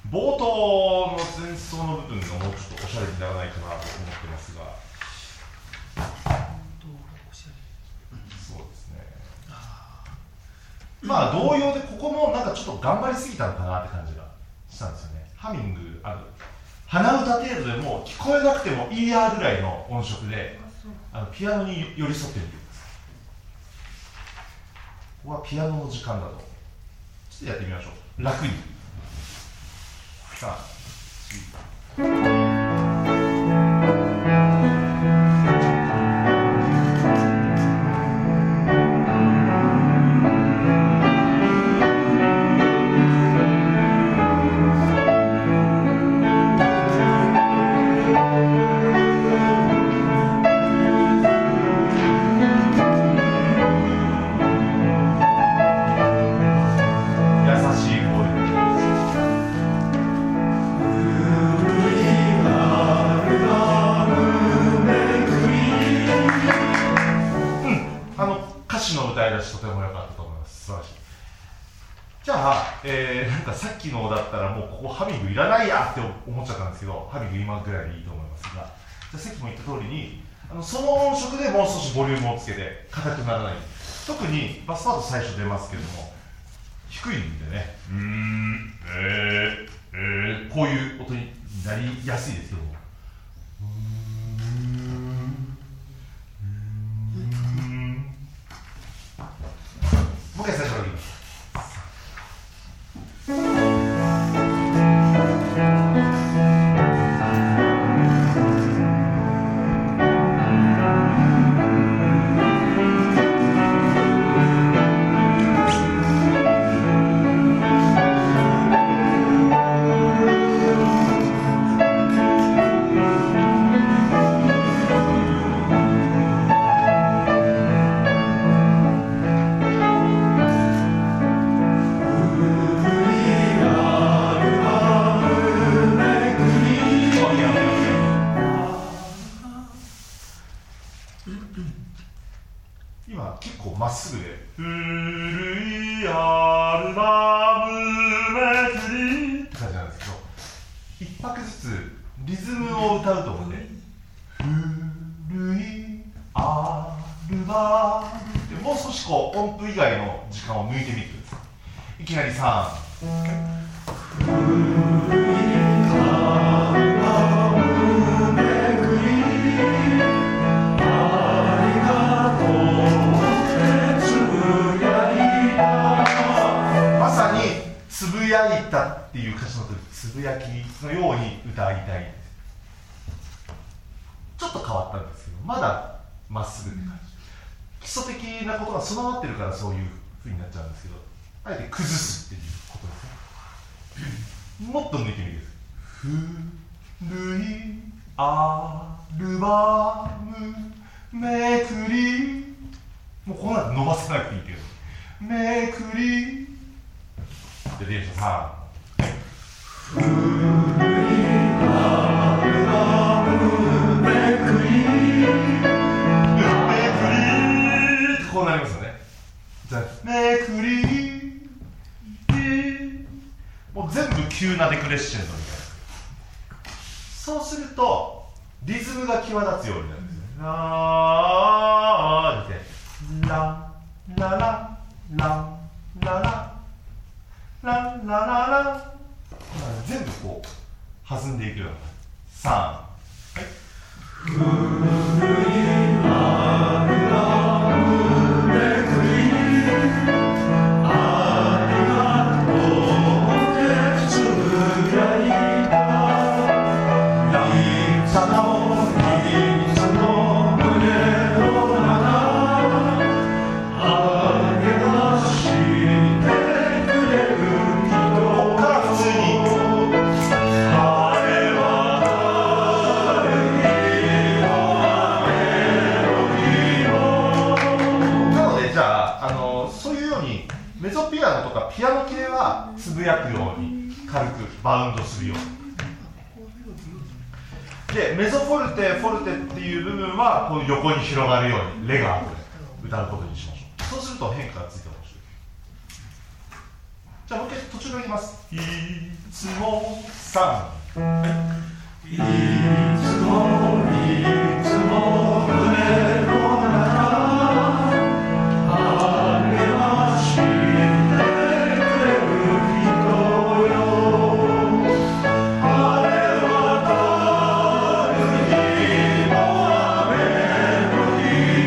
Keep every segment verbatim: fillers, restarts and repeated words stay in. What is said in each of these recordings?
冒頭の前奏の部分がもうちょっとおしゃれにならないかなと思ってますが、そうですね。まあ同様でここもなんかちょっと頑張りすぎたのかなって感じがしたんですよね。ハミングある鼻歌程度でも聞こえなくてもいいやぐらいの音色であのピアノに寄り添ってみてください。ここはピアノの時間だと。ちょっとやってみましょう。楽に。さあさっきのだったらもうここハミングいらないやって思っちゃったんですけど、ハミング今ぐらいでいいと思いますが、じゃあさっきも言った通りにあのその音色でもう少しボリュームをつけて硬くならない。特にバスパート最初出ますけども低いんでね、うーん、えー、えー、こういう音になりやすいですけども、もう一回最初からいきます。今結構まっすぐで古いアルバムめくりって感じなんですけど、一拍ずつリズムを歌うと思うんで、古いアルバムってもう少しこう音符以外の時間を抜いてみてください。いきなりさん、古いアルバムめくりつぶやいたっていう歌詞のとつぶやきのように歌いたいです。ちょっと変わったんですけど、まだまっすぐって感じ。基礎的なことが備わってるからそういう風になっちゃうんですけど、あえて崩すっていうことですね。もっと抜いてみてください。古いアルバムめくり、もうこんなの伸ばさなくていいけど、めくりで電車さん、古いアルバムめくりめくりってこうなりますよね。じゃあめくりもう全部急なデクレッシェンドみたいな。そうするとリズムが際立つようになるんですよね。ラーってララララララララララ全部こう弾んでいくようなさん、はい、古いアルバムめくりありがとうってつぶやいたいつのいつの胸の中あげ出してくれるここから普通になので、じゃあ、あのそういうようにメゾピアノとかピアノ系はつぶやくように軽くバウンドするように。でメゾフォルテフォルテっていう部分はこう横に広がるようにレガートで歌うことにしましょう。そうすると変化がついて面白い。じゃあもう一回途中からいきます。いつもさん、はい、いつもいつも胸の中励ましてくれる人よ、あれは誰にも雨の日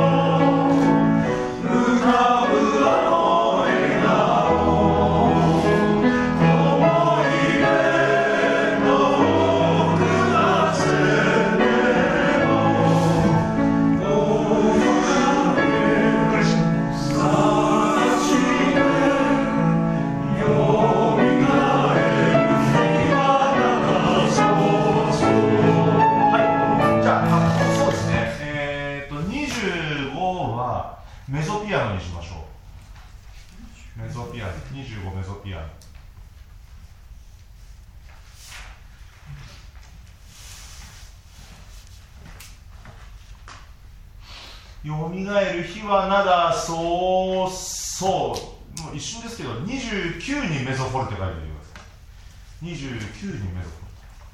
を浮かぶあの笑顔、思い出の奥がせでも大雨探してよみがえる日は長そうそう。はい、じゃあ、あ、そうですね、えー、っとにじゅうごはメゾピアノにしましょう。メゾピアノ、にじゅうごメゾピアノ。よみがえる日はなだそうそうもう一瞬ですけどにじゅうきゅうにメゾフォルテ書いてみます。にじゅうきゅうにメゾフォル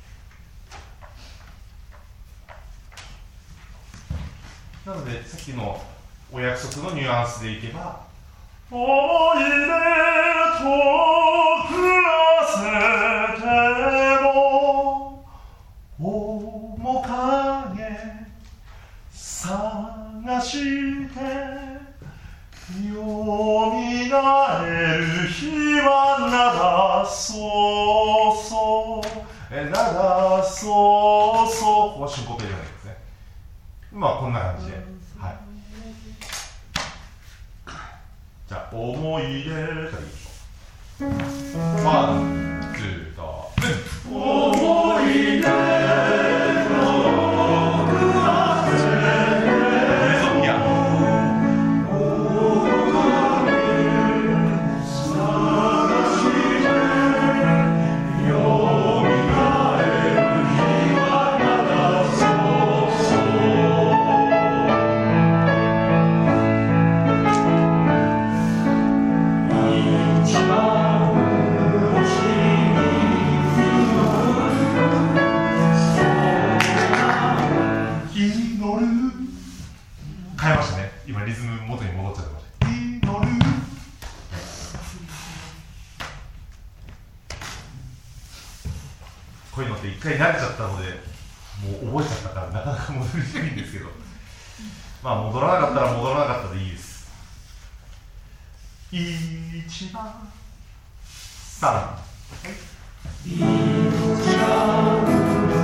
テなのでさっきのお約束のニュアンスでいけば、思い出と暮らせても面影探してよみがえる日はなだそうそうえなだそうそう。ここはシンコペじゃないですね。まあこんな感じで、はい、じゃあ思い出からいきましょう。ワン、ツー、ドー、思い出変えましたね。今リズム元に戻っちゃってました。祈る。こういうのって一回慣れちゃったのでもう覚えちゃったからなかなか戻りにくいんですけど、まあ戻らなかったら戻らなかったでいいです。一番三、はい、一番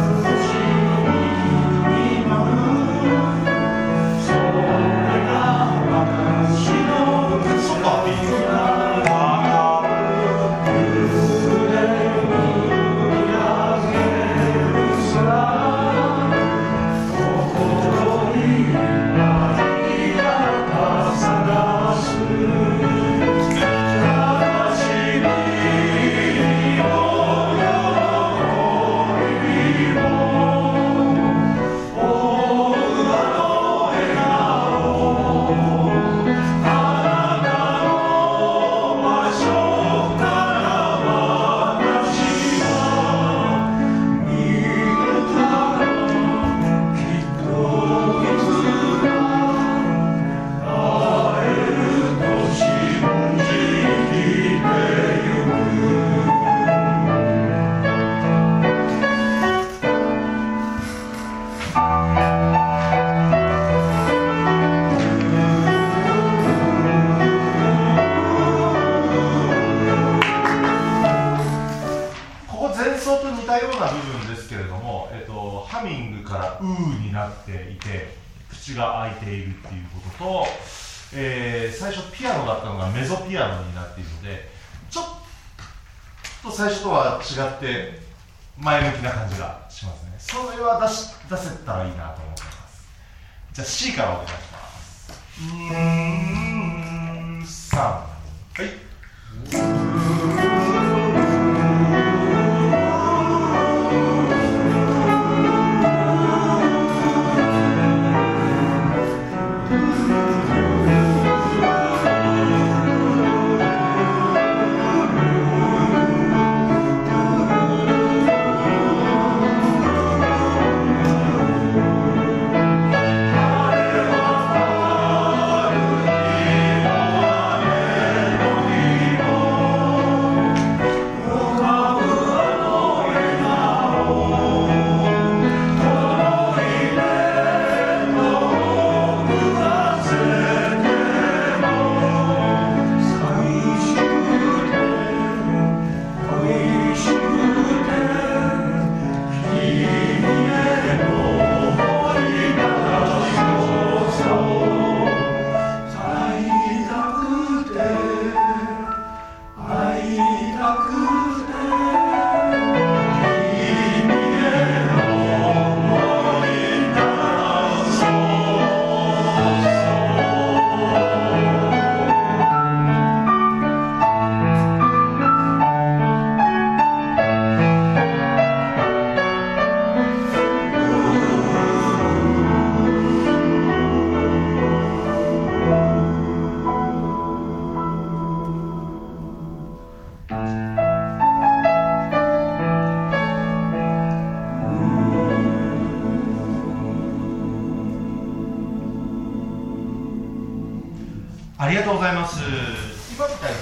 口が開いているっていうことと、えー、最初ピアノだったのがメゾピアノになっているので、ちょっと最初とは違って前向きな感じがしますね。それは出し出せたらいいなと思っています。じゃあ C からお願いします。うーん、さん、はい。 ありがとうございます。今みたいに